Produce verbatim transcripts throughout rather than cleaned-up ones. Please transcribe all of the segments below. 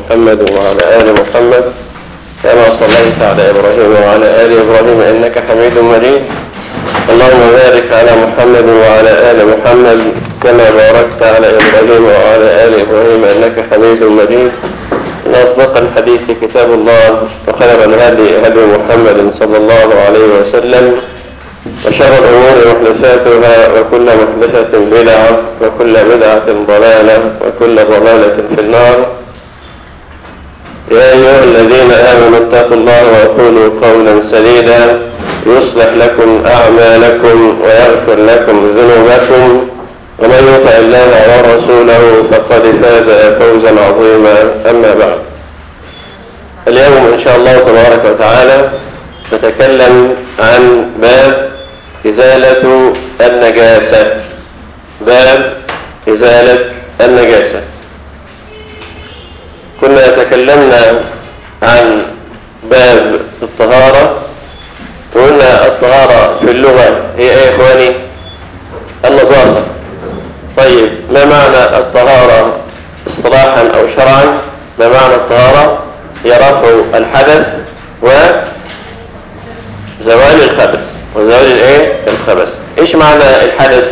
محمد وعلى آل محمد كما صليت على إبراهيم وعلى آل إبراهيم إنك حميد مجيد. اللهم بارك على محمد وعلى آل محمد كما باركت على إبراهيم وعلى آل إبراهيم إنك حميد مجيد. إن أصدق الحديث كتاب الله وخير الهدي هدي محمد صلى الله عليه وسلم وشر الأمور محدثاتها وكل محدثة بدعة وكل بدعة ضلالة وكل ضلالة في النار. يا أيها الذين آمنوا اتقوا الله وقولوا قولا سديدا يصلح لكم أعمالكم ويغفر لكم ذنوبكم ومن يطع الله ورسوله فقد فاز فوزا عظيما. أما بعد، اليوم إن شاء الله تبارك وتعالى نتكلم عن باب إزالة النجاسة. باب إزالة النجاسة. كنا تكلمنا عن باب الطهارة وقلنا الطهارة في اللغة هي ايه يا اخواني؟ النظافة. طيب، ما معنى الطهارة اصطلاحا او شرعا؟ ما معنى الطهارة؟ هي رفع الحدث وزوال الخبث. وزوال الايه؟ الخبث. ايش معنى الحدث؟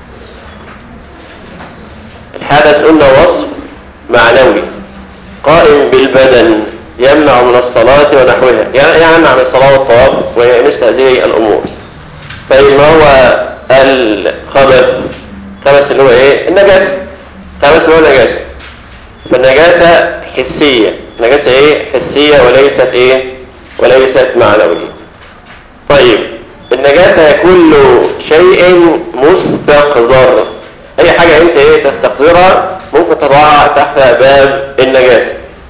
الحدث قلنا وصف معنوي قائم بالبدن يمنع من الصلاة ونحوها، يعني يمنع من الصلاة والطواف وهي مثل هذه الأمور. طيب، ما هو الخبث؟ الخبث اللي هو ايه؟ النجاسة. الخبث اللي هو النجاسة. فالنجاسة حسية. النجاسة ايه؟ حسية وليست ايه؟ وليست معنوية. طيب، النجاسة كل شيء مستقذر. اي حاجة انت ايه تستقذرها ممكن تضعها تحت باب النجاسة.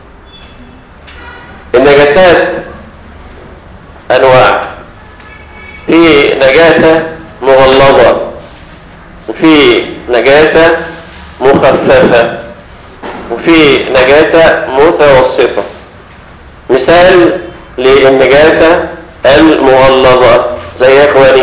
النجاسات انواع، في نجاسة مغلظة وفي نجاسة مخففة وفي نجاسة متوسطة. مثال للنجاسة المغلظة زي يا اخواني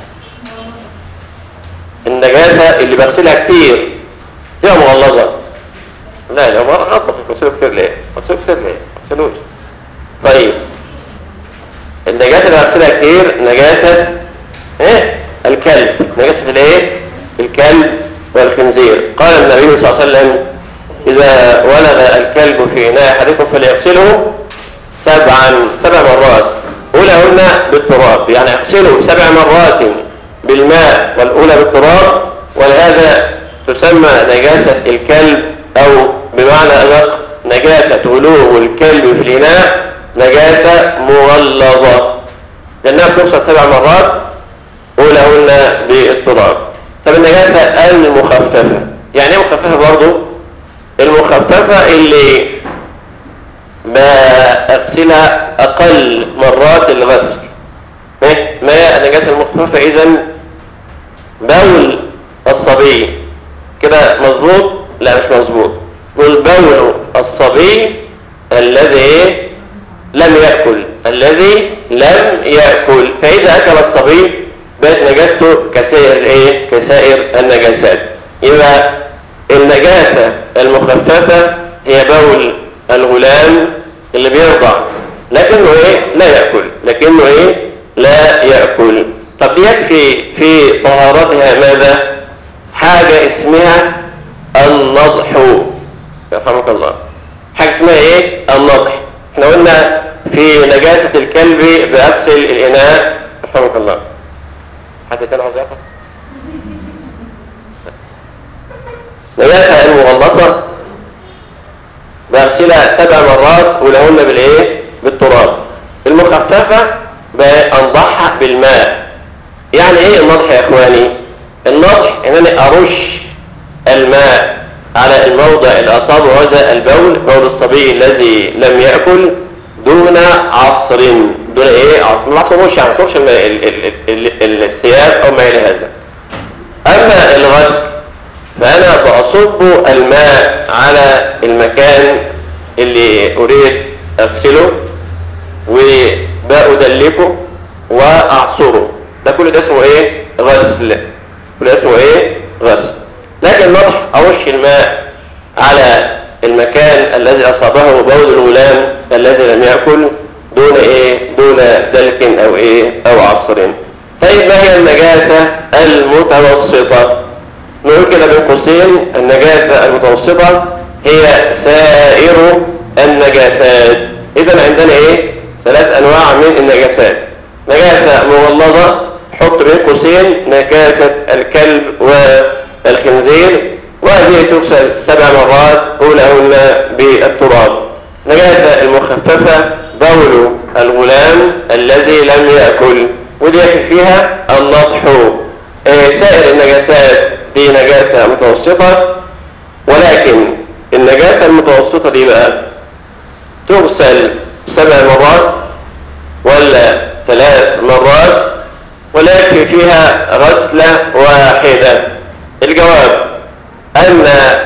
النجاسة اللي بغسلها كتير هي مغلظة. لا لا ما غلطة بغسله كتير ليه؟ بغسله كتير ليه؟ بغسلوش. طيب، النجاسة اللي بغسلها كتير نجاسة ايه؟ الكلب. نجاسة الايه؟ الكلب والخنزير. قال النبي صلى الله عليه وسلم: إذا ولغ الكلب في إناء أحدكم فليغسله سبعا سبع مرات أولهن بالتراب، يعني اغسله سبع مرات بالماء والأولى بالتراب. ولهذا تسمى نجاسة الكلب، أو بمعنى أدق نجاسة ولوغ الكلب في الإناء نجاسة مغلظة، لأنها بتغسل سبع مرات أولهن بالتراب. طب النجاسة المخففة، يعني ايه مخففة برضو؟ المخففة اللي بغسلها أقل مرات الغسل. ما هي النجاسة المخففة؟ إذن بول الصبي كده مظبوط؟ لا مش مظبوط. قل بول الصبي الذي لم يأكل الذي لم يأكل. فإذا أكل الصبي بقت نجاسته كسائر الايه؟ كسائر النجاسات. يبقى النجاسة المخففة هي بول الغلام اللي بيرضع لكنه ايه؟ لا يأكل. لكنه ايه؟ لا يأكل. طب يكفي في طهارتها ماذا؟ حاجة اسمها النضح. يرحمك الله. حاجة اسمها ايه؟ النضح. احنا قلنا في نجاسة الكلب بأغسل الإناء. يرحمك الله. حد تاني عاوز ياخد؟ نجاسة المغلظة بغسلها سبع مرات ولهن بالايه؟ بالتراب. المخففة بأنضحها بالماء. يعني ايه النضح يا اخواني؟ النضح ان انا ارش الماء على الموضع اللي اصابه هذا البول، بول الصبي الذي لم يأكل، دون عصر. دون ايه؟ عصر. العصر مش يعني ترش الثياب او ما الى هذا. اما الغسل فانا بأصب الماء على المكان اللي اريد اغسله وبأدلكه واعصره. ده كل ده اسمه ايه؟ غسل. كل ده اسمه ايه؟ غسل. لكن نضح ارش الماء على المكان الذي أصابه بول الغلام الذي لم يأكل دون إيه دون دلك أو إيه أو عصر. طيب ما هي النجاسة المتوسطة؟ نقول كده بين قوسين النجاسة المتوسطة هي سائر النجاسات. إذا عندنا إيه ثلاث أنواع من النجاسات: نجاسة مغلظة حط بين قوسين نجاسة الكلب والخنزير، وهذه تغسل سبع مرات أولهن بالتراب. نجاسة المخففة بول الغلام الذي لم يأكل، ودي فيها النطح. سائر النجاسات دي نجاسة متوسطة، ولكن النجاسة المتوسطة دي بقى تغسل سبع مرات ولا ثلاث مرات، ولكن فيها غسلة واحدة. الجواب أن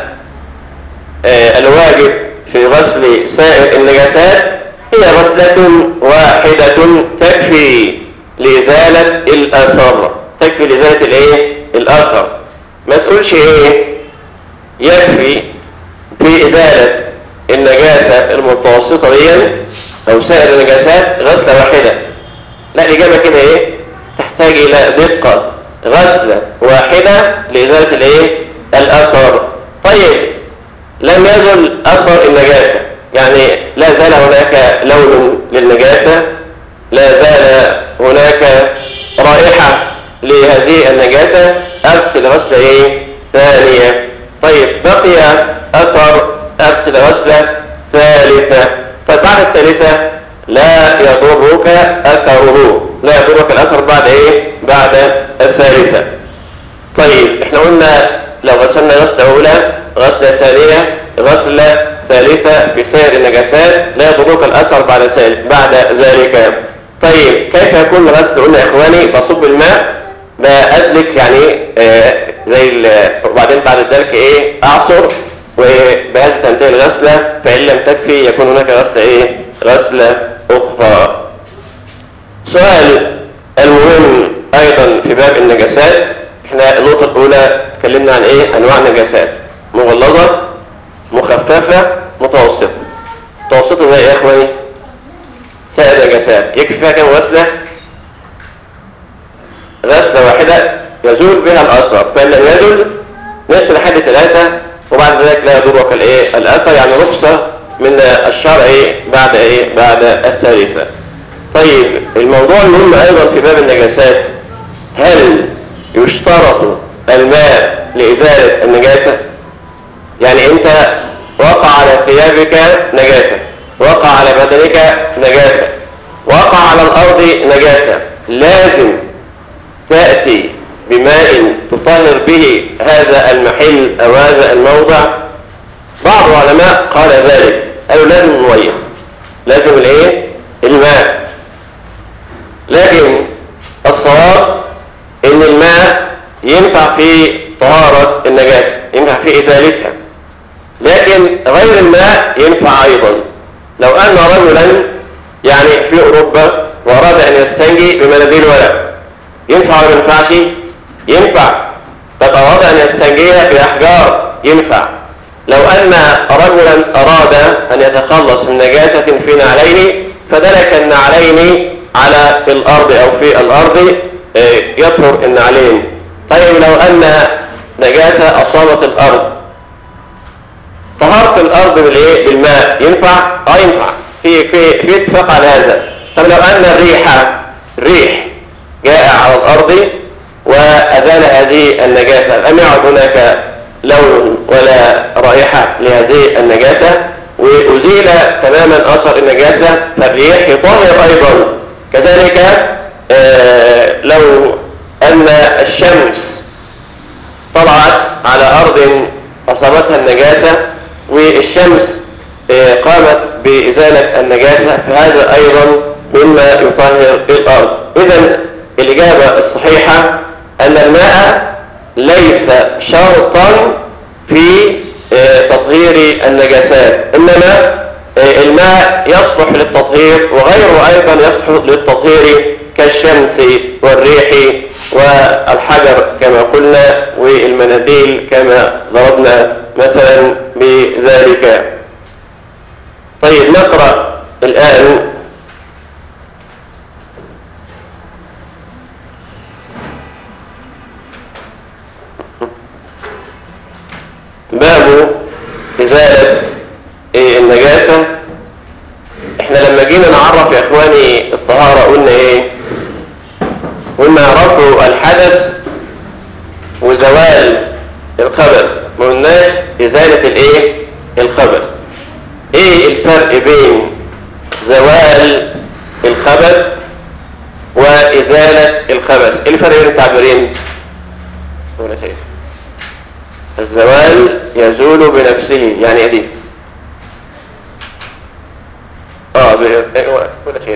الواجب في غسل سائر النجاسات هي غسلة واحدة تكفي لإزالة الأثر، تكفي لإزالة الإيه؟ الأثر. ما تقولش إيه يكفي في إزالة النجاسة المتوسطة دي أو سائر النجاسات غسلة واحدة. لا، الإجابة كده إيه؟ تحتاج إلى دقة، غسلة واحدة لإزالة الإيه؟ الأثر. طيب لم يزل أثر النجاسة، يعني لا زال هناك لون للنجاسة، لا زال هناك رائحة لهذه النجاسة، أغسل غسلة إيه؟ ثانية. طيب بقي أثر، أغسل غسلة ثالثة. فبعد الثالثة لا يضرك أثره، لا يضرك الأثر بعد إيه؟ بعد الثالثة. طيب احنا قلنا لو غسلنا غسلة أولى، غسلة ثانية، غسلة ثالثة في سائر النجاسات لا يضرك الأثر بعد بعد ذلك. طيب كيف يكون الغسل؟ قلنا يا إخواني بصب الماء بأدلك يعني آه زي وبعدين بعد ذلك إيه أعصر، وبهذا تنتهي الغسلة. فإن لم تكفي يكون هناك غسلة إيه؟ غسلة أخرى. سؤال المهم أيضا في باب النجاسات، احنا النقطة الأولى اتكلمنا عن إيه؟ أنواع النجاسات: مغلظة، مخففة، متوسطة. متوسطة زي يا إخواني سائر النجاسات يكفي فيها كم غسلة؟ غسلة واحدة يزول بها الأثر، فإن لم يزل نغسل لحد ثلاثة، وبعد ذلك لا يضرك الإيه؟ الأثر، يعني رخصة من الشرع إيه؟ بعد إيه؟ بعد الثالثة. طيب الموضوع المهم أيضا في باب النجاسات: هل يشترط الماء لإزالة النجاسة؟ يعني أنت وقع على ثيابك نجاسة، وقع على بدنك نجاسة، وقع على الأرض نجاسة، لازم تأتي بماء تطهر به هذا المحل أو هذا الموضع؟ بعض العلماء قال ذلك، قالوا لازم المية، لازم الايه؟ الماء. لكن الصواب ان الماء ينفع في طهارة النجاسة، ينفع في إزالتها، لكن غير الماء ينفع أيضا. لو أن رجلا يعني في أوروبا وأراد أن يستنجي بمناديل ورق، ينفع ولا ما ينفعش؟ ينفع. طب أراد أن يستنجي بأحجار، ينفع. لو أن رجلا أراد أن يتخلص من نجاسة في نعلين فدلك النعلين على الأرض أو في الأرض يطهر النعلين. طيب لو أن نجاسة أصابت الأرض، طهرت الأرض بالإيه؟ بالماء، ينفع؟ آه ينفع، في في في اتفاق على هذا. طب لو أن الريح ريح جاء على الأرض وأزال هذه النجاسة، لم يعد هناك لون ولا رائحة لهذه النجاسة وأزيل تماما أثر النجاسة، فالريح يطهر أيضا. كذلك آه لو أن الشمس طلعت على أرض أصابتها النجاسة والشمس آه قامت بإزالة النجاسة، فهذا أيضا مما يطهر الأرض. إذن الإجابة الصحيحة أن الماء ليس شرطا في تطهير النجاسات، إنما الماء يصلح للتطهير وغيره أيضا يصلح للتطهير كالشمس والريح والحجر كما قلنا والمناديل كما ضربنا مثلا بذلك. طيب نقرأ الآن باب إزالة النجاسة. احنا لما جينا نعرف يا اخواني الطهارة قلنا ايه؟ قلنا رفع الحدث وزوال الخبث، ما قلناش إزالة الايه؟ الخبث. ايه الفرق بين زوال الخبث وإزالة الخبث؟ ايه الفرق بين التعبيرين؟ ولا شيء. الزوال يزول بنفسه، يعني ايه دي؟ اه ولا شيء.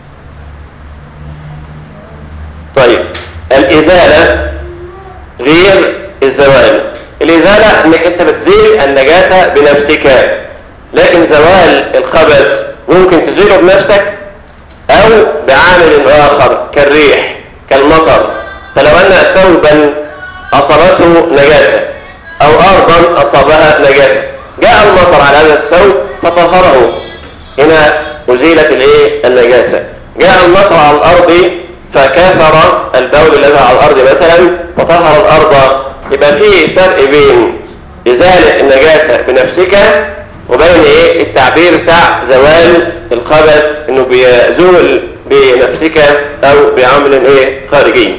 طيب الإزالة غير الزوال. الإزالة انك انت بتزيل النجاسة بنفسك، لكن زوال الخبث ممكن تزيله بنفسك او بعامل اخر كالريح كالمطر. فلو ان ثوبا اصابته نجاسة او ارضا اصابها نجاسة، جاء المطر على هذا الثوب فطهره، هنا ازيلت الايه؟ النجاسة. جاء المطر على الارض فكاثر البول الذي على الارض مثلا فطهر الارض. يبقى فيه فرق بين ازالة النجاسة بنفسك وبين ايه؟ التعبير بتاع زوال الخبث انه بيزول بنفسك او بعمل ايه؟ خارجي.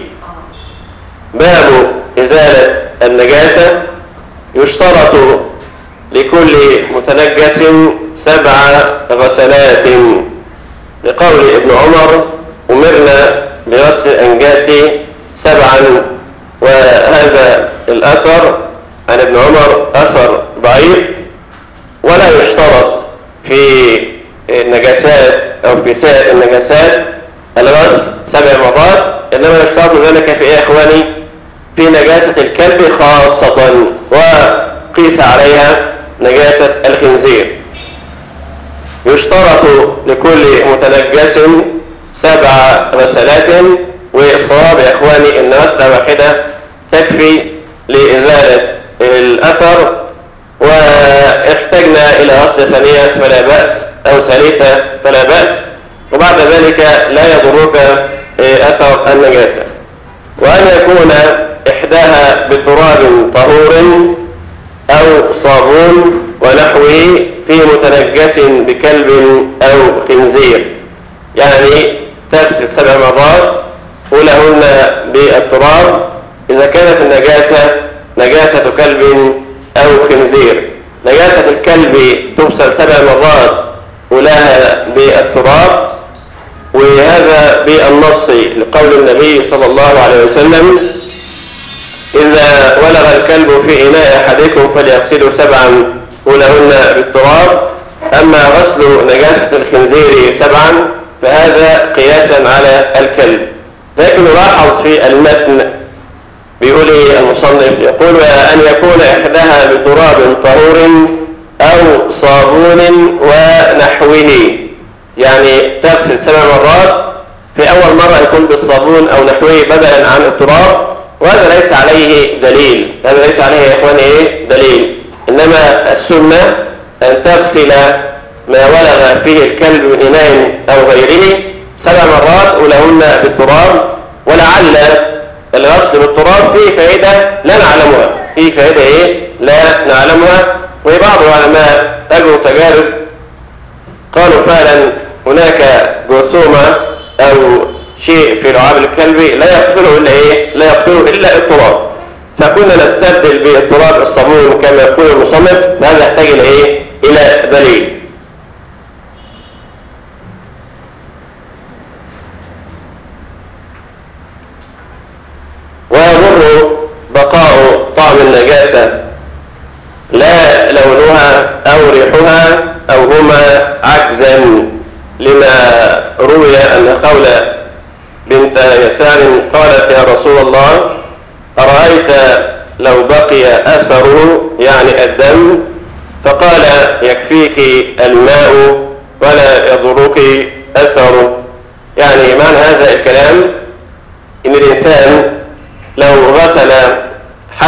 باب ازالة النجاسة. يشترط لكل متنجس سبع غسلات، لقول ابن عمر أمرنا بغسل الأنجاس سبعا، وهذا الأثر عن ابن عمر أثر ضعيف. ولا يشترط في النجاسات أو في سائر النجاسات الغسل سبع مرات، إنما يشترط ذلك في إيه يا إخواني؟ في نجاسة الكلب خاصة، وقيس عليها نجاسة الخنزير. يشترط لكل متنجس سبع غسلات، والصواب يا إخواني إن غسلة واحدة تكفي لإزالة الأثر، واحتجنا إلى غسلة ثانية فلا بأس أو ثالثة فلا بأس، وبعد ذلك لا يضرك أثر النجاسة. وأن يكون إحداها بتراب طهور أو صابون ونحوه في متنجس بكلب أو خنزير، يعني تغسل سبع مرات أولهن بالتراب إذا كانت النجاسة نجاسة كلب أو خنزير. نجاسة الكلب تغسل سبع مرات أولاها بالتراب، وهذا بالنص لقول النبي صلى الله عليه وسلم: إذا ولغ الكلب في إناء أحدكم فليغسله سبعا أولهن بالتراب. أما غسل نجاسة الخنزير سبعا فهذا قياسا على الكلب. لكن نلاحظ في المتن بيقول المصنف يقول: أن يكون إحداها بتراب طهور أو صابون ونحوه، يعني تغسل سبع مرات، في أول مرة يكون بالصابون أو نحوه بدلا عن التراب، وهذا ليس عليه دليل. هذا ليس عليه يا إخواني إيه؟ دليل. إنما السنة أن تغسل ما ولغ فيه الكلب من إناء أو غيره سبع مرات أولهن بالتراب. ولعل الغسل بالتراب فيه فائدة لا نعلمها، فيه فائدة إيه؟ لا نعلمها. وبعض العلماء أجروا تجارب قالوا فعلا هناك جرثومة أو شيء في لعاب الكلب لا يقتله إلا إيه؟ لا يقتله إلا التراب، فكنا نستبدل بالتراب الصابون كما يقول المصنف. هذا يحتاج إلى إيه؟ إلى دليل. ويضر بقاء طعم النجاسة لا لونها أو ريحها أو هما عجزا، لما روي أن خولة بنت يسار قالت: يا رسول الله، أرأيت لو بقي أثره يعني الدم؟ فقال: يكفيك الماء ولا يضرك أثره. يعني معنى هذا الكلام إن الإنسان لو غسل حتى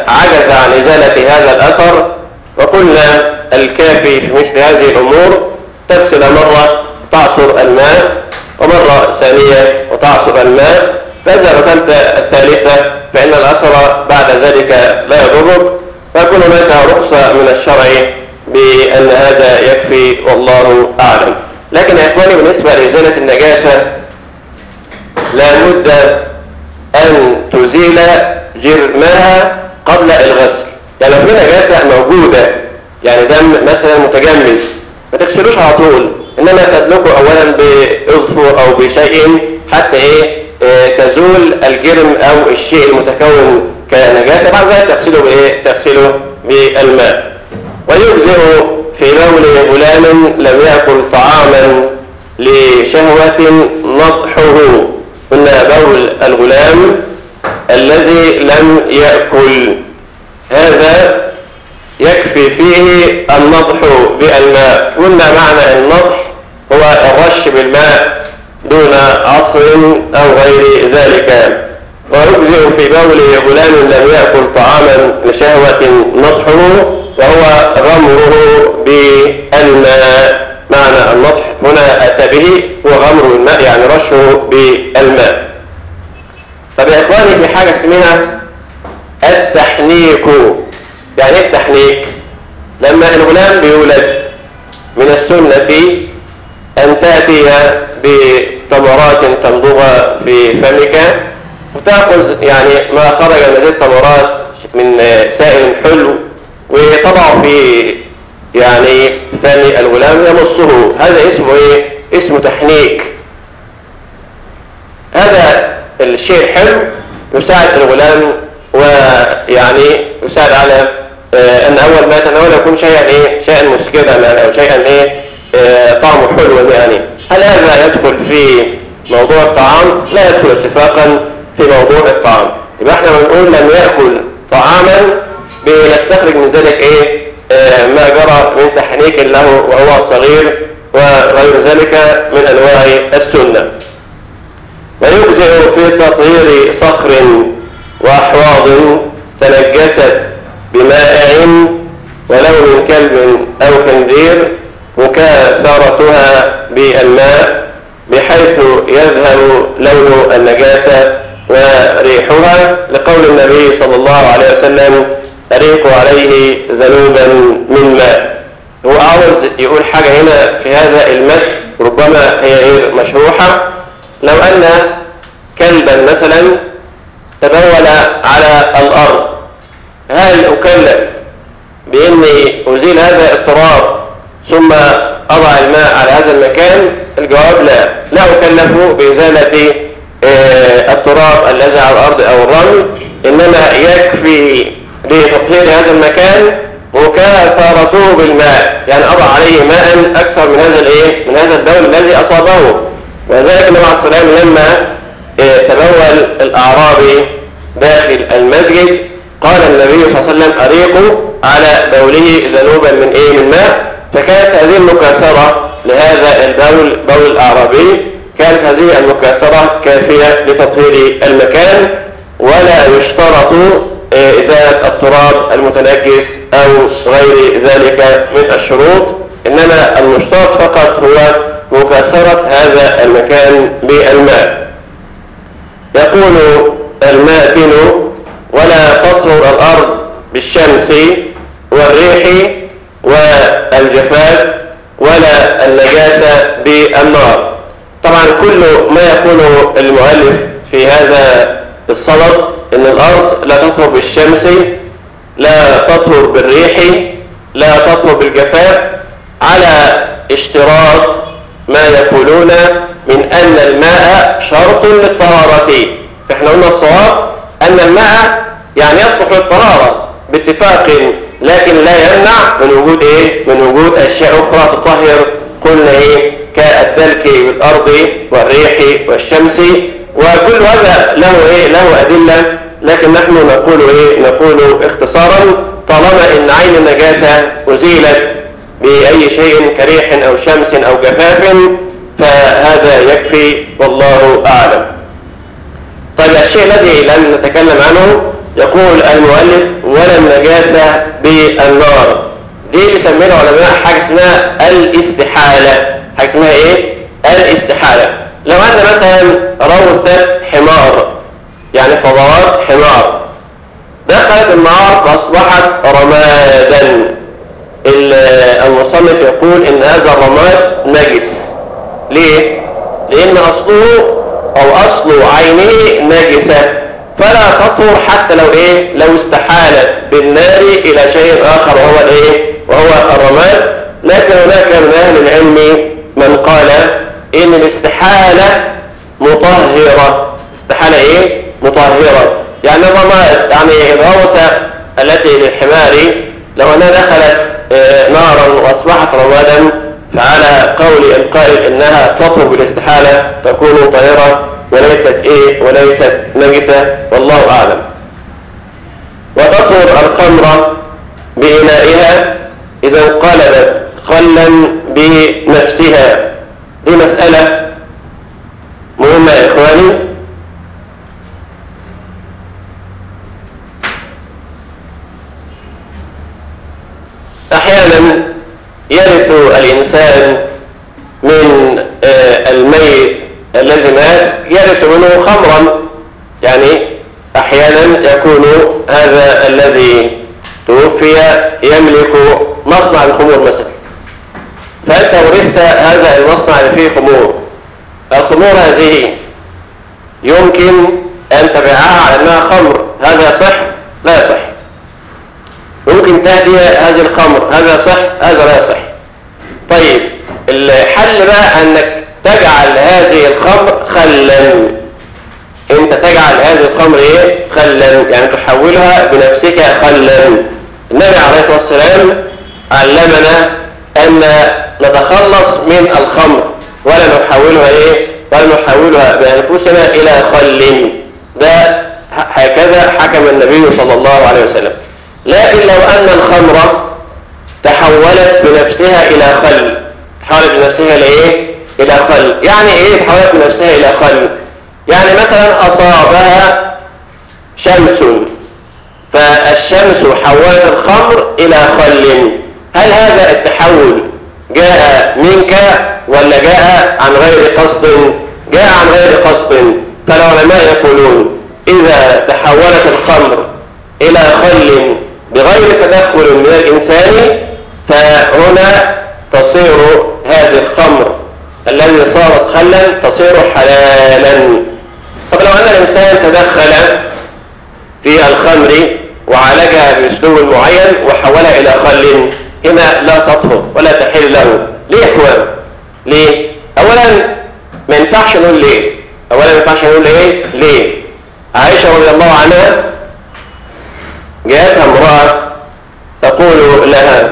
عجز عن إزالة هذا الأثر، وقلنا الكافي في مثل هذه الأمور تغسل مرة تعصر الماء، ومرة ثانية وتعصر الماء، فإذا غسلت الثالثة فإن الأثر بعد ذلك لا يضرك، فيكون هناك رخصة من الشرع بأن هذا يكفي والله أعلم. لكن يا إخواني بالنسبة لإزالة النجاسة لا بد أن تزيل جرمها قبل الغسل. يعني لو في نجاسة موجودة، يعني دم مثلا متجمد، ما تغسلوش على طول، إنما تدلكه أولا بإظفر أو بشيء حتى إيه اه تزول الجرم أو الشيء المتكون كنجاسة، بعد ذلك تغسله بإيه؟ تغسله بالماء. ويجزئ في بول غلام لم يأكل طعاما لشهوة نضحه. قلنا بول الغلام الذي لم يأكل هذا يكفي فيه النضح بالماء. قلنا معنى النضح هو الرش بالماء دون عصر أو غير ذلك. ويجزئ في بول غلام لم يأكل طعاما لشهوة نضحه وهو غمره بالماء. معنى النضح هنا أتى به هو غمر الماء، يعني رشه بالماء. طب يا إخواني في حاجة اسمها التحنيك. يعني ايه التحنيك؟ لما الغلام بيولد من السنة أن تأتي بتمرات تمضغها في فمك وتأخذ يعني ما خرج من هذه التمرات من سائل حلو وطبعه في يعني ثاني الغلام يمصه. هذا اسمه ايه؟ اسمه تحنيك. هذا الشيء الحلو يساعد الغلام ويعني يساعد على آه ان اول ما يتناول يكون شيئا ايه؟ شيئا مسكرا يعني او شيئا ايه؟ آه طعمه حلو يعني. هل هذا يدخل في موضوع الطعام؟ لا يدخل اتفاقا في موضوع الطعام. يبقى احنا بنقول لم يأكل طعاما بنستخرج من ذلك ايه؟ آه ما جرى من تحنيك له وهو صغير وغير ذلك من انواع السنة. ويجزئ في تطهير صخر واحواض تنجست بمائع ولو من كلب او خنزير مكاثرتها بالماء بحيث يذهب لون النجاسة وريحها، لقول النبي صلى الله عليه وسلم أريق عليه ذنوبا من ماء. هو عاوز يقول حاجة هنا في هذا المثل ربما هي غير مشروحة. لو أن كلبا مثلا تبول على الأرض، هل أكلف بإني أزيل هذا التراب ثم أضع الماء على هذا المكان؟ الجواب لا، لا أكلف بإزالة التراب الذي على الأرض أو الرمل، إنما يكفي لتطهير هذا المكان مكاثرته بالماء، يعني أضع عليه ماء أكثر من هذا الإيه؟ من هذا البول الذي أصابه. وذلك النبي عليه الصلاة والسلام لما تبول الأعرابي داخل المسجد قال النبي صلى الله عليه وسلم أريقوا على بوله ذنوبا من إيه؟ من ماء. فكانت هذه المكاثرة لهذا البول بول الأعرابي، كانت هذه المكاثرة كافية لتطهير المكان، ولا يشترط إزالة التراب المتنجس أو غير ذلك من الشروط، إنما المشترط فقط هو مكاثرة هذا المكان بالماء. يقول الماتن ولا تطهر الأرض بالشمس والريح والجفاف ولا النجاسة بالنار. طبعا كل ما يقوله المؤلف في هذا الصدد ان الارض لا تطهر بالشمس، لا تطهر بالريح، لا تطهر بالجفاف، على اشتراط ما يقولون من ان الماء شرط للطهارة. فاحنا قلنا الصواب ان الماء يعني يصلح للطهارة باتفاق، لكن لا يمنع من وجود ايه؟ من وجود اشياء اخرى تطهر. قلنا ايه؟ كالدلك بالارض والريح والشمس، وكل هذا له ايه؟ له ادله، لكن نحن نقول ايه؟ نقول اختصارا طالما ان عين النجاسه ازيلت باي شيء كريح او شمس او جفاف فهذا يكفي والله اعلم. طيب الشيء الذي لم نتكلم عنه يقول المؤلف ولا النجاسة بالنار. دي بيسميها العلماء حاجة اسمها الاستحالة. حاجة اسمها ايه؟ الاستحالة. لو أن مثلا روثة حمار، يعني فضلات حمار دخلت النار فأصبحت رمادا، المصنف يقول إن هذا الرماد نجس. ليه؟ لأن أصله أو أصل عينه نجسة، فلا تطهر حتى لو إيه؟ لو استحالت بالنار إلى شيء آخر وهو الإيه؟ وهو الرماد. لكن هناك من أهل العلم من قال إن الاستحالة مطهرة. استحالة إيه؟ مطهرة. يعني الرماد، يعني الروثة التي للحمار لو أنها دخلت نارا وأصبحت رمادا، فعلى قول القائل إنها تطهر بالاستحالة تكون طاهرة وليست إيه؟ وليست نجسة، والله أعلم. وتطهر الخمر بإنائها إذا انقلبت خلا بنفسها. دي مسألة مهمة يا إخواني. أحيانا يرث الإنسان من الميت الذي مات يرث منه خمرا. يعني أحيانا يكون هذا الذي توفي يملك مصنع الخمور مثلا، فأنت ورثت هذا المصنع اللي فيه خمور. الخمور هذه يمكن أن تبيعها على أنها خمر، هذا صح؟ لا صح. ممكن تهدي هذه الخمر، هذا صح؟ هذا لا صح. طيب الحل بقى أنك تجعل هذه الخمر خلا. انت تجعل هذه الخمر ايه؟ خلا، يعني تحولها بنفسك خلا. النبي عليه الصلاة والسلام علمنا أن نتخلص من الخمر ولا نحولها ايه؟ ولا نحولها بأنفسنا إلى خل. ده هكذا حكم النبي صلى الله عليه وسلم. لكن لو أن الخمر تحولت بنفسها إلى خل، تحولت بنفسها لإيه؟ إلى خل. يعني إيه تحولت بنفسها إلى خل؟ يعني مثلا أصابها شمس فالشمس حولت الخمر إلى خل، هل هذا التحول جاء منك ولا جاء عن غير قصد؟ جاء عن غير قصد. فالعلماء يقولون إذا تحولت الخمر إلى خل بغير تدخل من الإنسان فهنا تصير هذه الخمر الذي صارت خلا تصير حلالا. طب لو أن الإنسان تدخل في الخمر وعالجها بأسلوب معين وحولها إلى خل، هنا لا تطهر ولا تحل له. ليه يا إخوان؟ ليه؟ أولا ما ينفعش نقول ليه؟ أولا ما ينفعش نقول إيه؟ ليه؟ عائشة رضي الله عنها جاءتها امرأة تقول لها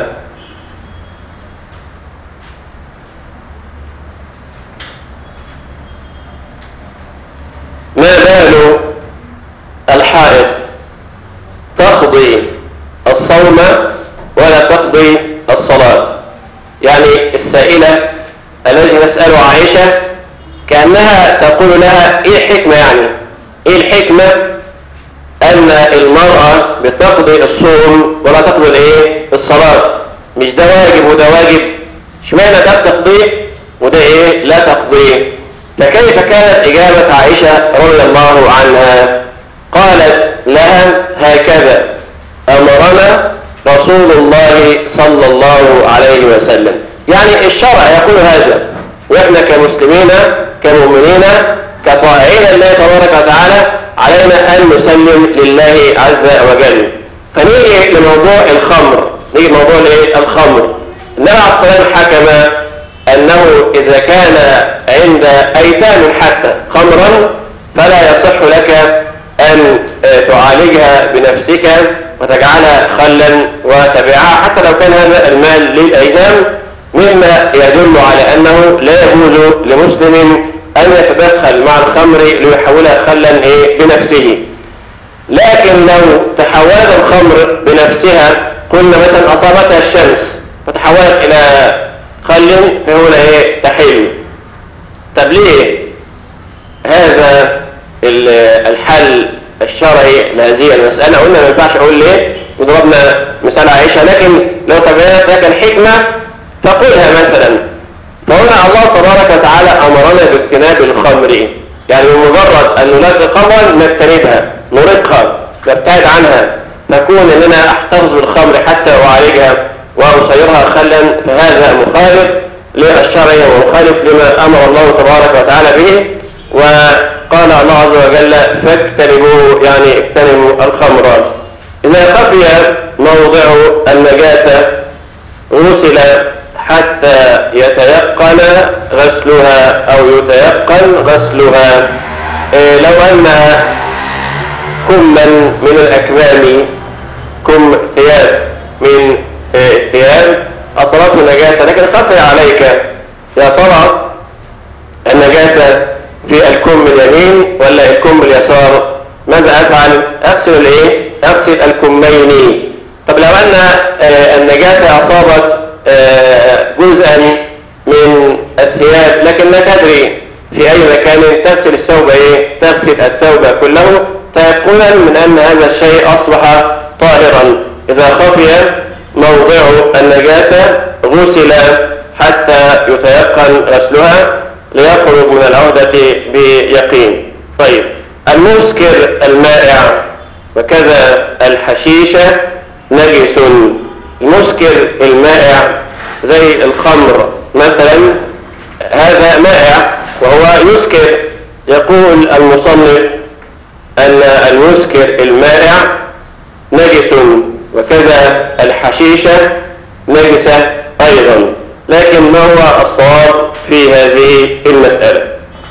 ما بال الحائض تقضي الصوم ولا تقضي الصلاة؟ يعني السائلة التي نسأل عائشة كأنها تقول لها ايه الحكمة؟ يعني ايه الحكمة ان المرأة بتقضي الصوم ولا تقضي الايه؟ الصلاة؟ مش ده واجب وده واجب، اشمعنى ده بتقضيه وده ايه لا تقضيه؟ فكيف كانت إجابة عائشة رضي الله عنها؟ قالت لها هكذا أمرنا رسول الله صلى الله عليه وسلم. يعني الشرع يقول هذا، وإحنا كمسلمين كمؤمنين كطائعين الله تبارك وتعالى علينا أن نسلم لله عز وجل. فنيجي لموضوع الخمر، نيجي لموضوع الخمر. النبي عليه الصلاة والسلام حكم أنه إذا كان عند أيتام حتى خمرا فلا يصح لك أن تعالجها بنفسك وتجعلها خلا وتبيعها حتى لو كان هذا المال للأيتام، مما يدل على أنه لا يجوز لمسلم أن يتدخل مع الخمر ليحولها خلا إيه بنفسه. لكن لو تحولت الخمر بنفسها، قلنا مثلا أصابتها الشمس فتحولت إلى خل، فهنا ايه تحل. طب ليه هذا الحل الشرعي لهذه هذه المسألة. قلنا ما ينفعش أقول ليه وضربنا مثال عائشة، لكن لو تبينت لك الحكمة فقلها مثلا. فهنا الله تبارك وتعالى أمرنا باجتناب الخمر، يعني بمجرد أن نلاقي خمرا نجتنبها نرقها نبتعد عنها، نكون أننا أحتفظ بالخمر حتى أعالجها وأصيرها خلا، فهذا مخالف للشرع ومخالف لما أمر الله تبارك وتعالى به. وقال الله عز وجل فاجتنبوه، يعني اجتنبوا الخمر. إذا خفي موضع النجاسة غسل حتى يتيقن غسلها أو يتيقن غسلها. إيه لو أن كما من الأكمام، كم ثياب من الثياب أصابته نجاسة لكن خفي عليك، يا ترى النجاسة في الكم اليمين ولا الكم اليسار؟ ماذا أفعل؟ أغسل الايه؟ أغسل الكمين. طب لو أن النجاسة أصابت جزءا من الثياب لكن لا تدري في أي مكان، تغسل الثوب ايه؟ تغسل الثوب كله تيقنا من أن هذا الشيء أصبح طاهرا. إذا خفي موضع النجاسة غسل حتى يتيقن غسلها ليخرج من العودة بيقين. طيب المسكر المائع وكذا الحشيشة نجس. المسكر المائع زي الخمر مثلا، هذا مائع وهو يسكر. يقول المصنف أن المسكر المائع نجس وكذا الحشيشة نجسة أيضا، لكن ما هو الصواب في هذه المسألة؟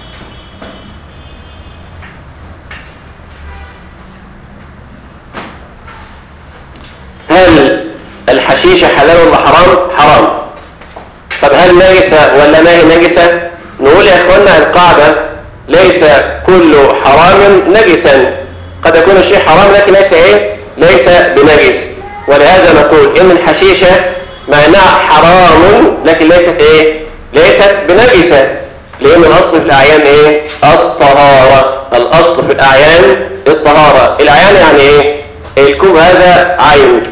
هل الحشيشة حلال ولا حرام؟ حرام. طب هل نجسة ولا ما هي نجسة؟ نقول يا اخوانا القاعدة ليس كل حرام نجسا، قد يكون الشيء حرام لكن ليس ايه؟ ليس بنجس. ولهذا نقول ان الحشيشة معناها حرام لكن ليست ايه؟ ليست بنجسة، لان الاصل في الاعيان ايه؟ الطهارة. الاصل في الاعيان الطهارة. الاعيان يعني ايه؟ الكوب هذا عين،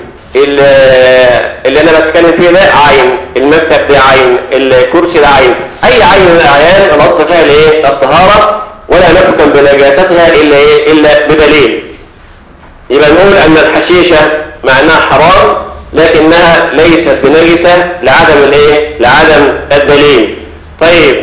اللي انا بتكلم فيه ده عين، المكتب ده عين، الكرسي ده عين، اي عين من الاعيان الاصل فيها الايه؟ الطهارة، ولا نحكم بنجاستها الا ايه؟ الا بدليل. يبقى نقول ان الحشيشة معناها حرام لكنها ليست بنجسة لعدم الايه؟ لعدم الدليل. طيب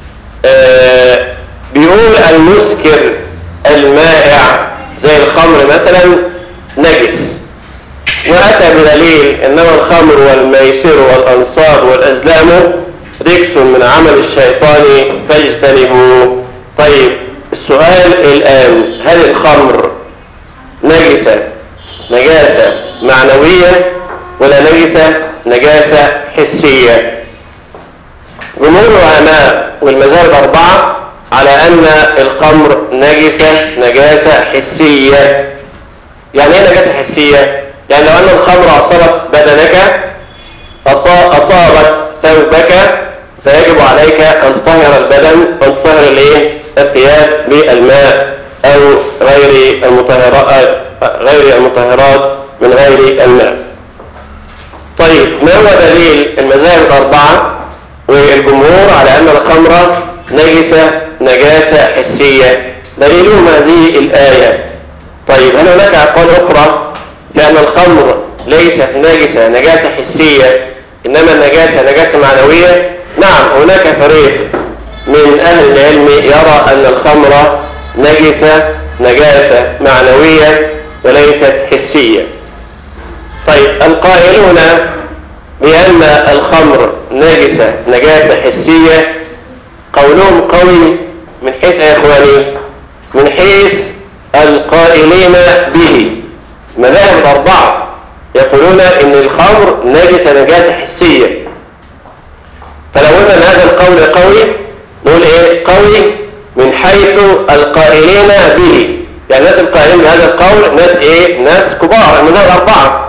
آه بيقول المسكر المائع زي الخمر مثلا نجس، واتى بدليل انما الخمر والميسر والانصاب والازلام رجس من عمل الشيطان فاجتنبوه. طيب السؤال الان، هل الخمر نجسة نجاسة معنوية ولا نجسة نجاسة حسية؟ جمهور العلماء والمذاهب الأربعة على أن الخمر نجسة نجاسة حسية. يعني ايه نجاسة حسية؟ يعني لو أن الخمر أصابت بدنك أصابت ثوبك فيجب عليك أن تطهر البدن وأن تطهر الايه؟ الثياب بالماء أو غير المطهرات غير المطهرات من غير الماء. طيب ما هو دليل المذاهب الأربعة والجمهور على أن الخمر نجسة نجاسة حسية؟ دليلهم هذه الآية. طيب هل هناك أقوال أخرى لأن الخمر ليست نجسة نجاسة حسية إنما النجاسة نجاسة معنوية؟ نعم، هناك فريق من أهل العلم يرى أن الخمر نجسة نجاسة معنوية وليست حسية. طيب القائلون بأن الخمر نجسة نجاسة حسية قولهم قوي من حيث يا إخواني؟ من حيث القائلين به. مذاهب الأربعة يقولون إن الخمر نجسة نجاسة حسية، فلو أن هذا القول قوي نقول إيه؟ قوي من حيث القائلين به، يعني الناس القائلين بهذا القول ناس إيه؟ ناس كبار من الأربعة.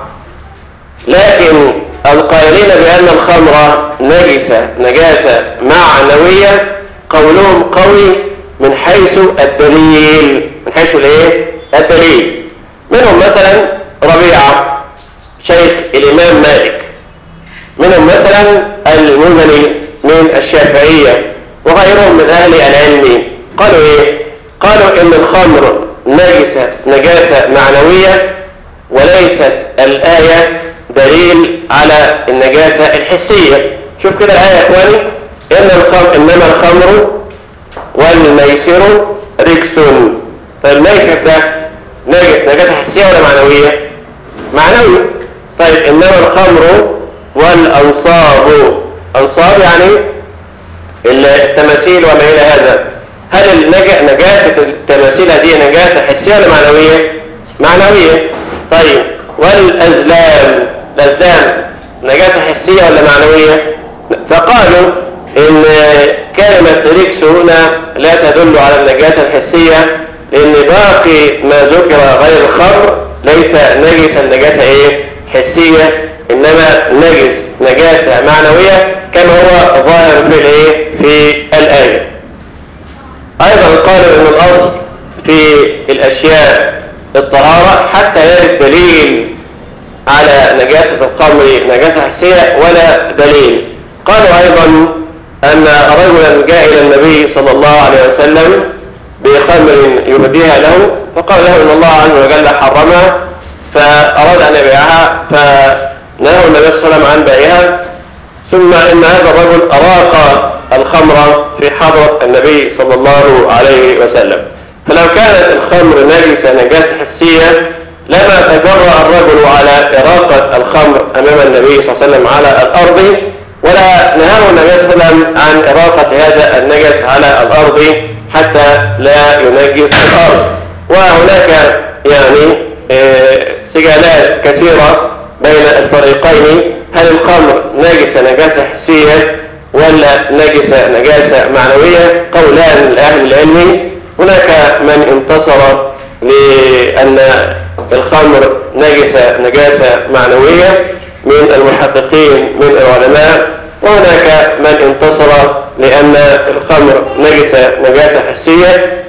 لكن القائلين بأن الخمر نجسة نجاسة معنوية قولهم قوي من حيث الدليل. من حيث الايه؟ الدليل. منهم مثلا ربيعة شيخ الإمام مالك، منهم مثلا المزني من الشافعية وغيرهم من أهل العلم. قالوا إيه؟ قالوا إن الخمر نجسة نجاسة معنوية، وليست الآية دليل على النجاسة الحسية. شوف كده الآية يا إخواني، إن الخمر إنما الخمر والميسر رجس. فالميسر ده نجس نجاسة حسية ولا معنوية؟ معنوي. طيب إنما الخمر والأنصاب، أنصاب يعني التماثيل وما إلى هذا، هل نجاسة التماثيل هذه نجاسة حسية ولا معنوية؟ معنوية. طيب والأزلام، الأزلام نجاسة حسية ولا معنوية؟ فقالوا إن كلمة رجس هنا لا تدل على النجاسة الحسية، لأن باقي ما ذكر غير الخمر ليس نجسا نجاسة إيه؟ حسية، إنما نجس نجاسة معنوية كما هو ظاهر في الإيه؟ في الآية. أيضا قالوا إن الأصل في الأشياء الطهارة حتى يرد دليل على نجاسة الخمر نجاسة حسية ولا دليل. قالوا أيضا أن رجلا جاء إلى النبي صلى الله عليه وسلم بخمر يهديها له، فقال له إن الله عز وجل حرمها، فأراد أن يبيعها فنهى النبي صلى الله عليه وسلم عن بيعها. ثم إن هذا الرجل أراق الخمر في حضرة النبي صلى الله عليه وسلم. فلو كانت الخمر نجسة نجاسة حسية لما تجرأ الرجل على إراقة الخمر أمام النبي صلى الله عليه وسلم على الأرض، ولا نهاه النبي صلى الله عليه وسلم عن إراقة هذا النجس على الأرض حتى لا ينجس الأرض. وهناك يعني سجالات كثيرة بين الفريقين، هل الخمر نجسة نجاسة حسية ولا نجسة نجاسة معنوية؟ قولان لأهل العلم. هناك من انتصر لأن الخمر نجسة نجاسة معنوية من المحققين من العلماء، وهناك من انتصر لأن الخمر نجسة نجاسة حسية.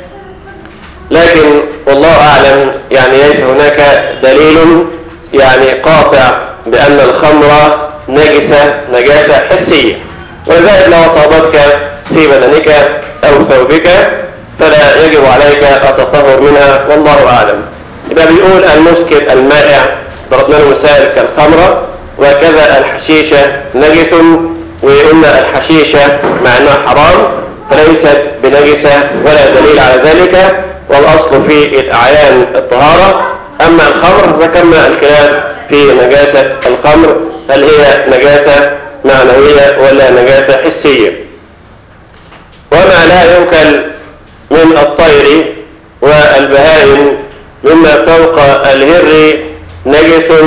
لكن والله أعلم يعني ليس هناك دليل يعني قاطع بأن الخمر نجسة نجاسة حسية. ولذلك لو أصابتك في بدنك أو ثوبك فلا يجب عليك التطهر منها، والله أعلم. إذا بيقول المسكر المائع ضربنا له مثال كالخمرة، وكذا الحشيشة نجس، وقلنا الحشيشة مع أنها حرام فليست بنجسة ولا دليل على ذلك، والأصل في الأعيان الطهارة. أما الخمر ذكرنا الخلاف في نجاسة الخمر، هل هي نجاسة معنوية ولا نجاسة حسية. وما لا يؤكل من الطير والبهائم مما فوق الهر نجس.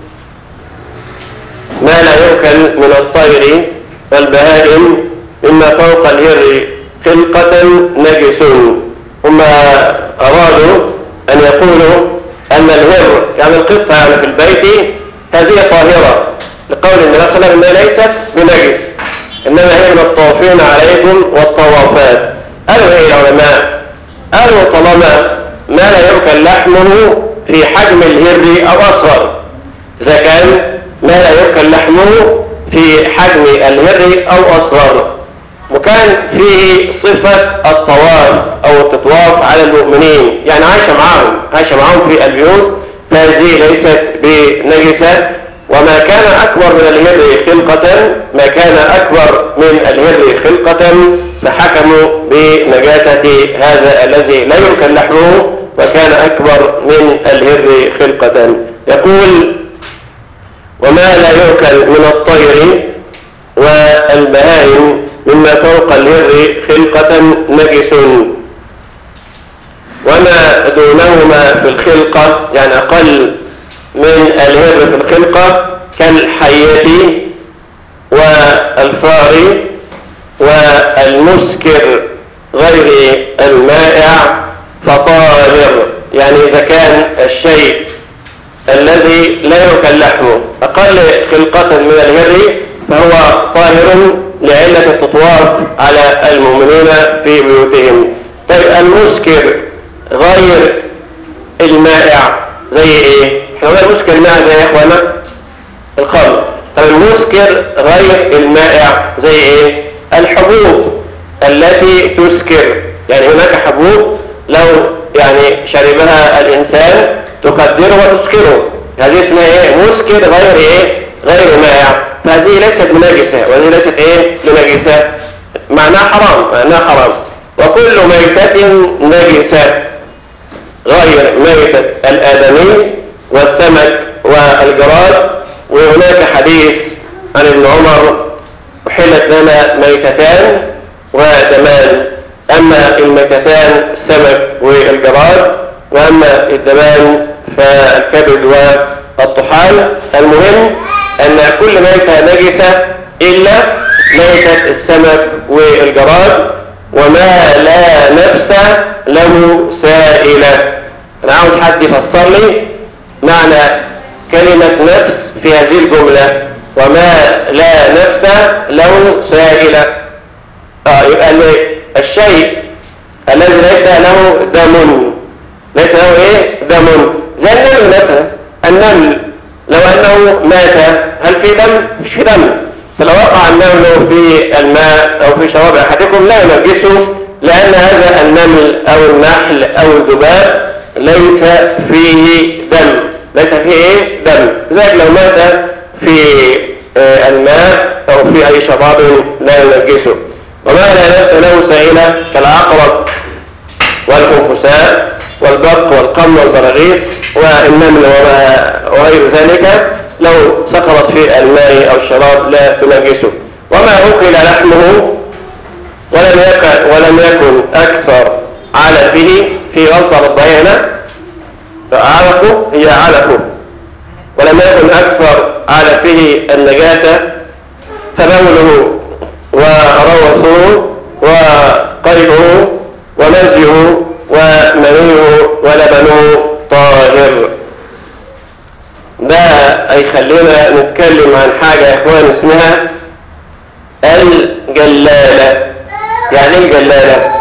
ما لا يؤكل من الطير والبهائم مما فوق الهر خلقة نجس. هم أرادوا أن يقولوا أن الهر يعني القطة يعني في البيت هذه طاهرة، لقول النبي صلى الله عليه وسلم إنها ليست بنجس إنما هي من الطوافين عليكم والطوافات. قالوا إيه العلماء؟ قالوا طالما ما لا يؤكل لحمه في حجم الهر أو أصغر، إذا كان ما لا يؤكل لحمه في حجم الهر أو أصغر وكان فيه صفة الطواف أو التطواف على المؤمنين، يعني عايشة معهم عايشة معهم في البيوت، فهذه ليست بنجسة. وما كان أكبر من الهر خلقة ما كان أكبر من الهر خلقة فحكموا بنجاسة هذا الذي لا يؤكل لحمه وكان أكبر من الهر خلقة. يقول وما لا يؤكل من الطير والبهائم مما فوق الهر خلقة نجس، وما دونهما في الخلقة يعني أقل من الهر في الخلقة كالحية والفار والمسكر غير المائع فطاهر. يعني إذا كان الشيء الذي لا يؤكل لحمه أقل خلقة من الهر فهو طاهر لعلة التطواف على المؤمنين في بيوتهم. طيب المسكر غير المائع زي ايه؟ احنا قلنا المسكر المائع زي يا اخوانا الخمر. طب المسكر غير المائع زي ايه؟ الحبوب التي تسكر. يعني هناك حبوب لو يعني شربها الانسان تقدره وتسكره، هذه اسمها ايه؟ مسكر غير ايه؟ غير مائع. فهذه ليست بنجسة وهذه ليست ايه؟ بنجسة، معناها حرام، معناها حرام. وكل ميتة نجسة غير ميتة الآدمي والسمك والجراد. وهناك حديث عن ابن عمر أحلت لنا ميتتان ودمان، أما الميتتان السمك والجراد، وأما الدمان فالكبد والطحال. المهم أن كل ميتة نجسة إلا ميتة السمك والجراد، وما لا نفس له سائلة. أنا عاوز حد يفسر لي معنى كلمة نفس في هذه الجملة، وما لا نفس له سائلة. آه يبقى الشيء الذي ليس له دم، ليس له ايه؟ دم، زي النمل مثلا. النمل لو انه مات هل في دم؟ مش في دم. فلو وقع النمل في الماء او في شراب احدكم لا ينجسه، لان هذا النمل او النحل او الذباب ليس فيه دم، ليس فيه ايه؟ دم. لذلك لو مات في آه الماء او في اي شراب لا ينجسه. وما لا نفس له سائلة كالعقرب والخنفساء والبط والقمل والبراغيث والنمل وغير ذلك لو سقطت في الماء او الشراب لا تنجسه. وما أكل لحمه ولم يكن ولم يكن اكثر علفه، في غلطة ربينا فعلفه هي علفه، ولم يكن اكثر علفه النجاسة، فبوله وروثه وقيئه ومزيه ومنيه ولبنه طاهر. ده هيخلينا نتكلم عن حاجة يا اخوان اسمها الجلالة. يعني ايه الجلالة؟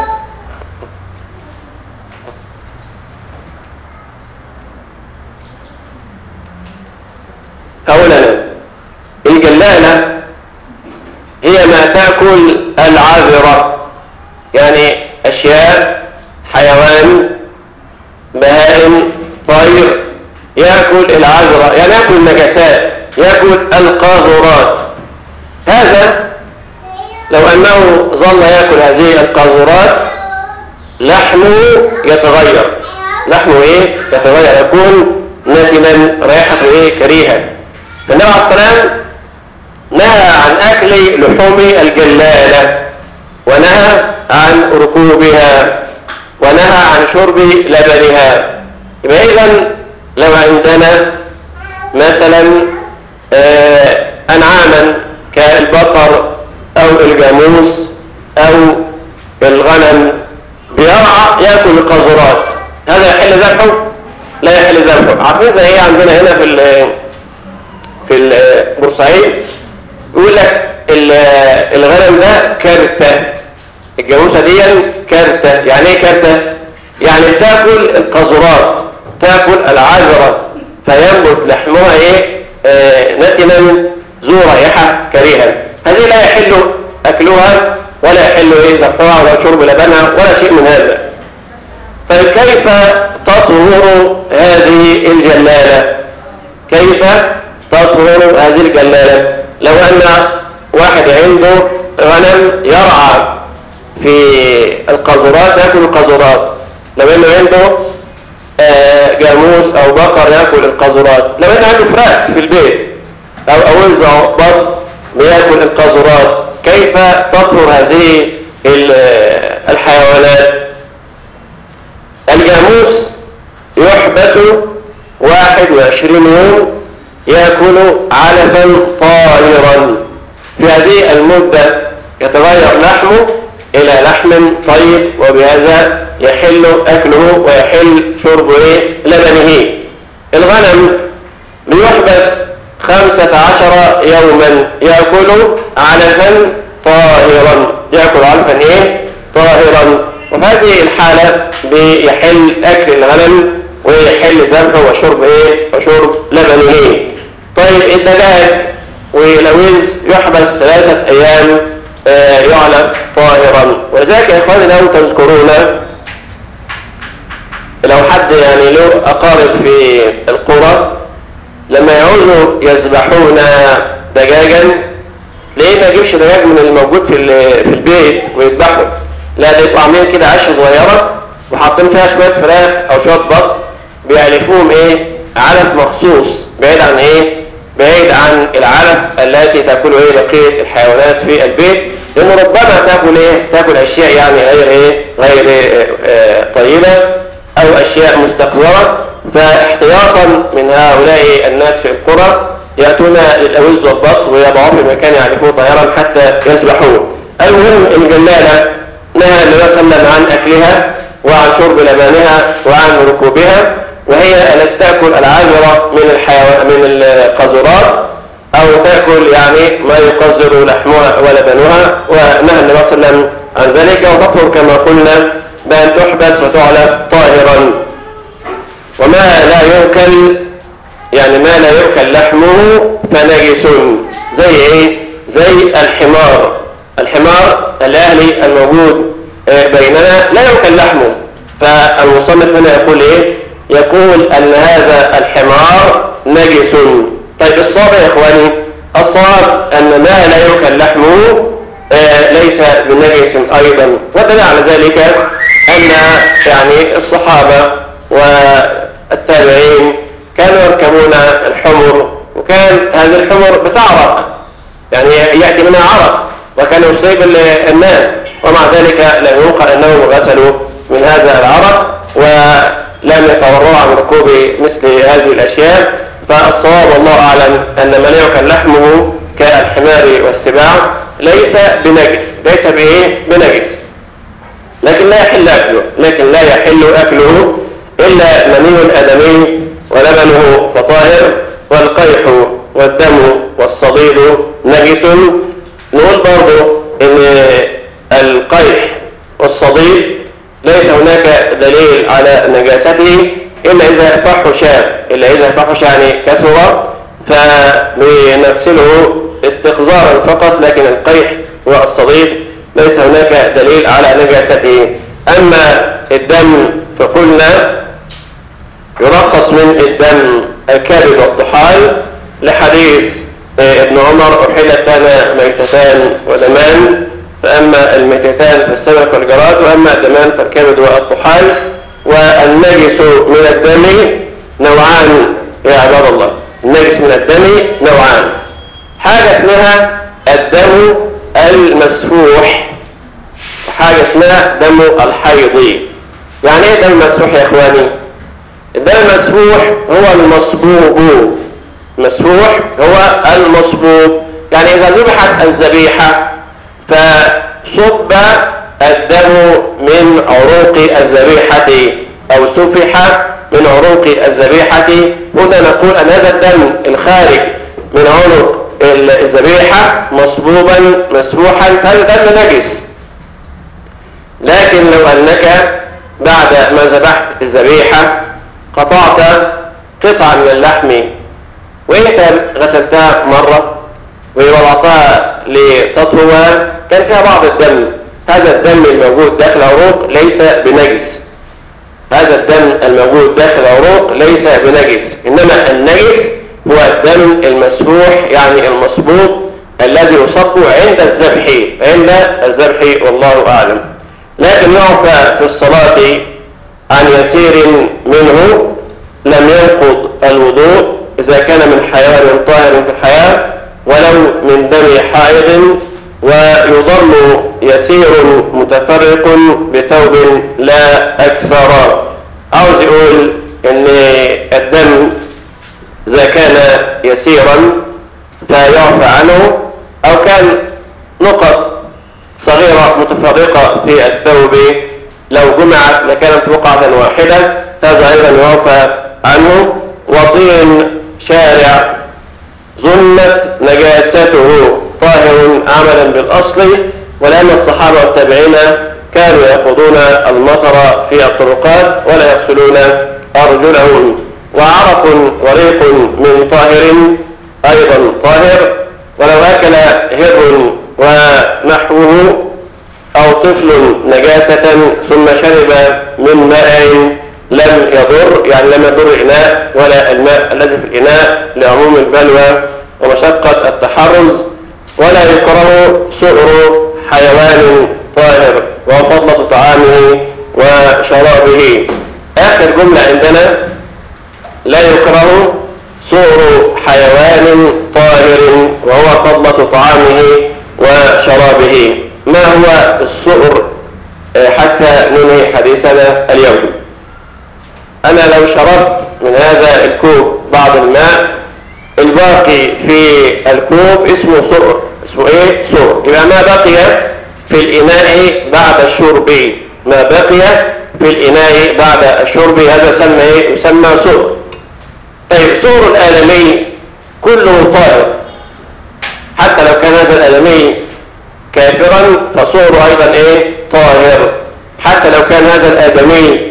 اولا الجلالة هي ما تأكل العذرة، يعني اشياء حيوان بهائم طير يأكل العذرة، يعني يأكل النجاسات، يأكل القاذورات. هذا لو أنه ظل يأكل هذه القاذورات لحمه يتغير، لحمه إيه؟ يتغير، يكون نتنا رائحته إيه؟ كريهة. فالنبي عليه السلام نهى عن أكل لحوم الجلالة، ونهى عن ركوبها، ونهى عن شرب لبنها. يبقى إذن لو عندنا مثلا آه أنعاما كالبقر أو الجاموس أو الغنم بيرعى يأكل القاذورات، هذا يحل ذبحه؟ لا يحل ذبحه. عارفين زي ايه عندنا هنا في في بورسعيد يقول لك الغنم ده كارثة، الجاموسة دي كارثة. يعني ايه كارثة؟ يعني تاكل القاذورات، تاكل العذرة، فينبت لحمها ايه؟ آه نتنا ذو رائحة كريهة. هذه لا يحل اكلها ولا يحل ايه ذبحها ولا شرب لبنها ولا شيء من هذا. فكيف تطهر هذه الجلالة؟ كيف تطهر هذه الجلالة؟ لو ان واحد عنده غنم يرعى في القاذورات يأكل القاذورات، لو انه عنده آه جاموس او بقر يأكل القاذورات، لو انه عنده فراخ في البيت او اوز او بط بيأكل القاذورات، كيف تطهر هذه الحيوانات؟ الجاموس يحبس واحد وعشرين يوم يأكل علفا طاهرا، في هذه المدة يتغير لحمه إلى لحم طيب، وبهذا يحل أكله ويحل شرب لبنه. الغنم بيحبس خمسة عشر يوما يأكل علفا طاهرا، يأكل علفا إيه؟ طاهرا. وفي هذه الحالة بيحل أكل الغنم ويحل ذبحه وشرب ايه وشرب لبنه. طيب الدجاج ولوز يحبس ثلاثة ايام آه يعلم طاهرا. ولذلك يا اخواني لو تذكرون لو حد يعني له اقارب في القرى لما يعوزوا يذبحون دجاجا ليه ما يجيبش دجاج من الموجود في في البيت ويذبحه، لا بيبقوا عاملين كده عشه صغيره وحاطين فيها شويه فراخ او شويه بط بيعلفوهم ايه علف مخصوص بعيد عن ايه بعيد عن العلف التي تاكله ايه بقيه الحيوانات في البيت، لانه ربما تاكل ايه تاكل اشياء يعني غير ايه غير إيه آه طيبه او اشياء مستقذره. فاحتياطا من هؤلاء الناس في القرى يأتون للأوز والبط ويضعوه في مكان يعرفوه طاهرا حتى يذبحوه. المهم الجلالة نهى النبي صلى الله عليه وسلم عن أكلها وعن شرب لبانها وعن ركوبها، وهي التي تأكل العذرة من الحيوان من القذرات أو تأكل يعني ما يقذر لحمها ولبنها، ونهى النبي صلى الله عليه وسلم عن ذلك. وتطهر كما قلنا بأن تحبس وتعلف طاهرا. وما لا يؤكل يعني ما لا يؤكل لحمه فنجس، زي ايه زي الحمار. الحمار الاهلي الموجود بيننا لا يؤكل لحمه، فالمصنف هنا يقول ايه يقول ان هذا الحمار نجس. طيب الصواب يا اخواني الصواب ان ما لا يؤكل لحمه آه ليس بنجس ايضا. ودل على ذلك ان يعني الصحابه والتابعين كانوا يركبون الحمر، وكان هذه الحمر بتعرق يعني يأتي منها عرق وكان يصيب الناس، ومع ذلك لم ينقل أنهم غسلوا من هذا العرق ولم يتورعوا عن ركوب مثل هذه الأشياء. فالصواب والله أعلم أن ما لا يؤكل لحمه كالحمار والسباع ليس بنجس ليس بإيه بنجس لكن لا يحل أكله لكن لا يحل أكله إلا مني الآدمي ولبنه فطاهر، والقيح والدم والصديد نجس. نقول برضو ان القيح والصديد ليس هناك دليل على نجاسته الا اذا فحش الا اذا فحش يعني كثر فبنغسله استقذارا فقط، لكن القيح والصديد ليس هناك دليل على نجاسته. اما الدم فقلنا يرخص من الدم الكبد والطحال لحديث ابن عمر أحلت لنا ميتتان ودمان، فأما الميتتان فالسمك والجراد وأما الدمان فالكبد والطحال. والنجس من الدم نوعان يا عباد الله، النجس من الدم نوعان، حاجة اسمها الدم المسفوح وحاجة اسمها دم الحيض. يعني ايه دم مسفوح يا اخواني؟ الدم المسفوح هو المصبوب، مسفوح هو المصبوب، يعني إذا ذبحت الذبيحة فصب الدم من عروق الذبيحة أو سفح من عروق الذبيحة، هنا نقول أن هذا الدم الخارج من عنق الذبيحة مصبوبا مسفوحا فهذا دم نجس. لكن لو أنك بعد ما ذبحت الذبيحة قطعت قطعة من اللحم وانت غسلتها مرة ووضعتها لتطهو كان فيها بعض الدم، هذا الدم الموجود داخل العروق ليس بنجس، هذا الدم الموجود داخل العروق ليس بنجس، انما النجس هو الدم المسفوح يعني المصبوب الذي يصب عند الذبح عند الذبح والله اعلم. لكن يعفى في الصلاة عن يسير منه لم ينقض الوضوء إذا كان من حيوان طاهر في الحياة ولو من دم حائض، ويظل يسير متفرق بثوب لا أكثر. عاوز يقول إن الدم إذا كان يسيرا فيعفى عنه، أو كان نقط صغيرة متفرقة في الثوب لو جمعت لكانت وقعة واحدة هذا أيضا يعفى عنه. وطين شارع ظنت نجاسته طاهر عملا بالأصل، ولأن الصحابة والتابعين كانوا يأخذون المطر في الطرقات ولا يغسلون أرجلهم، وعرق وريق من طاهر أيضا طاهر، ولو أكل هر ونحوه أو طفل نجاسة ثم شرب من ماء لم يضر، يعني لم يضر الإناء ولا الماء الذي في الإناء لعموم البلوى ومشقة التحرز. ولا يكره سؤر حيوان طاهر وفضلة طعامه وشرابه. آخر جملة عندنا: لا يكره سؤر حيوان طاهر وهو فضلة طعامه وشرابه. ما هو السؤر حتى ننهي حديثنا اليوم؟ أنا لو شربت من هذا الكوب بعض الماء، الباقي في الكوب اسمه سؤر. اسمه ايه؟ سؤر. يبقى ما بقي في الإناء بعد الشرب، ما بقي في الإناء بعد الشرب هذا يسمى ايه؟ يسمى سؤر. طيب سؤر الآدمي كله طاهر، حتى لو كان هذا الآدمي كافرا فسؤره أيضا ايه؟ طاهر. حتى لو كان هذا الآدمي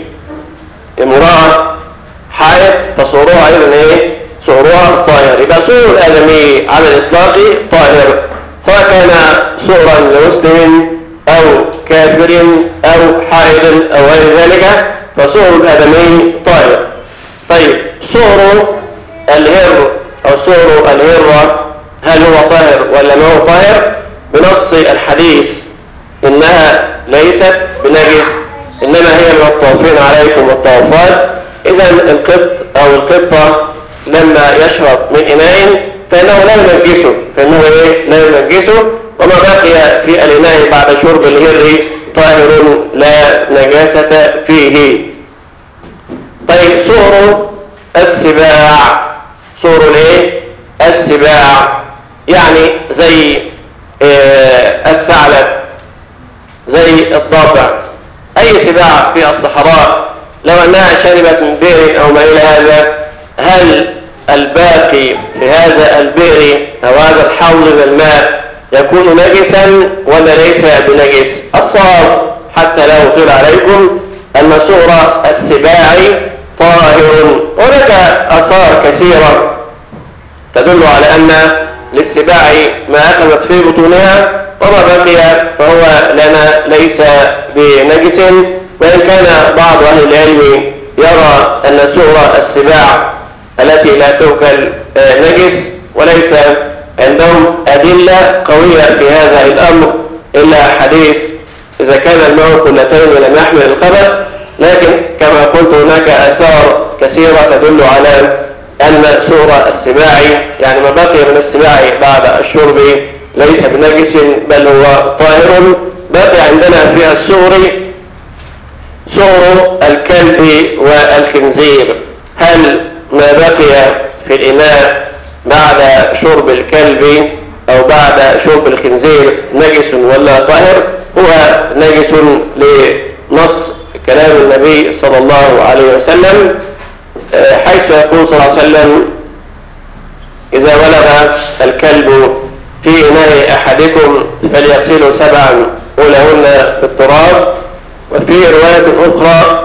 امرأة حائض فسؤرها أيضا ايه؟ سؤرها طاهر. يبقى سؤر الآدمي على الإطلاق طاهر، سواء كان سؤرا لمسلم أو كافر أو حائض أو غير ذلك، فسؤر الآدمي طاهر. طيب سؤر الهر أو سؤر الهرة هل هو طاهر ولا ما هو طاهر؟ بنص الحديث إنها ليست بنجس، إنما هي من الطوافين عليكم والطوافات. إذا القط أو القطة لما يشرب من إناء فإنه لا ينجسه، فإنه إيه؟ لا ينجسه، وما بقي في الإناء بعد شرب الهر طاهر لا نجاسة فيه. طيب سؤر السباع، سؤر الايه؟ السباع يعني زي آه الثعلب، زي الضبع، أي سباع في الصحراء لو أنها شربت من بئر أو ما إلى هذا، هل الباقي في هذا البئر أو هذا الحوض من الماء يكون نجسا ولا ليس بنجس؟ الصواب حتى لا أطيل عليكم أن سؤر السباع طاهر. هناك آثار كثيرة تدل على أن للسباع ما أخذت في بطونها، وما بقي فهو لنا ليس بنجس. وإن كان بعض أهل العلم يرى أن سؤر السباع التي لا تؤكل نجس، وليس عندهم أدلة قوية في هذا الأمر إلا حديث إذا كان الماء كلتين لم يحمل الخبث. لكن كما قلت هناك آثار كثيرة تدل على أن سؤر السباع يعني ما بقي من السباع بعد الشرب ليس بنجس بل هو طاهر. بقي عندنا في السؤر سؤر الكلب والخنزير، هل ما بقي في الإناء بعد شرب الكلب أو بعد شرب الخنزير نجس ولا طاهر؟ هو نجس لنص كلام النبي صلى الله عليه وسلم، حيث يقول صلى الله عليه وسلم: إذا ولغ الكلب في إناء أحدكم فليغسله سبعا أولهن بالتراب. وفي رواية أخرى: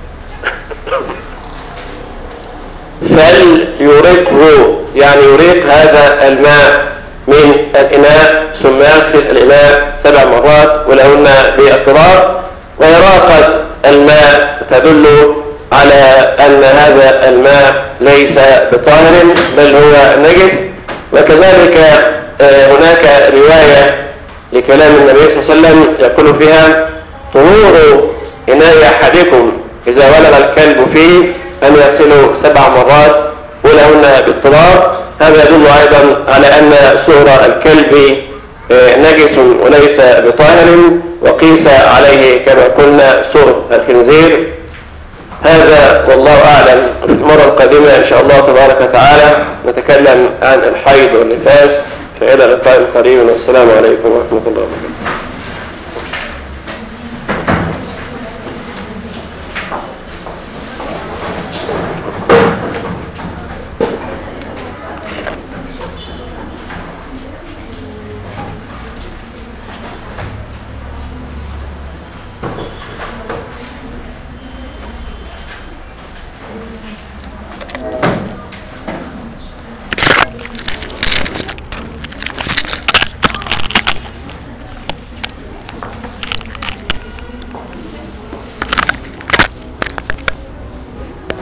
فليرقه، يعني يريق هذا الماء من الإناء ثم يغسل الإناء سبع مرات ولهن بالتراب. وإراقة الماء تدل على أن هذا الماء ليس بطاهر بل هو نجس. وكذلك هناك رواية لكلام النبي صلى الله عليه وسلم يقول فيها: طهور إناء أحدكم إذا ولغ الكلب فيه أن يغسله سبع مرات ولهن بالتراب. هذا يدل أيضا على أن سؤر الكلب نجس وليس بطاهر، وقيس عليه كما قلنا سؤر الخنزير. هذا والله أعلم. في المرة القادمة إن شاء الله تبارك وتعالى نتكلم عن الحيض والنفاس. فإلى لقاء قريب، والسلام عليكم ورحمة الله وبركاته.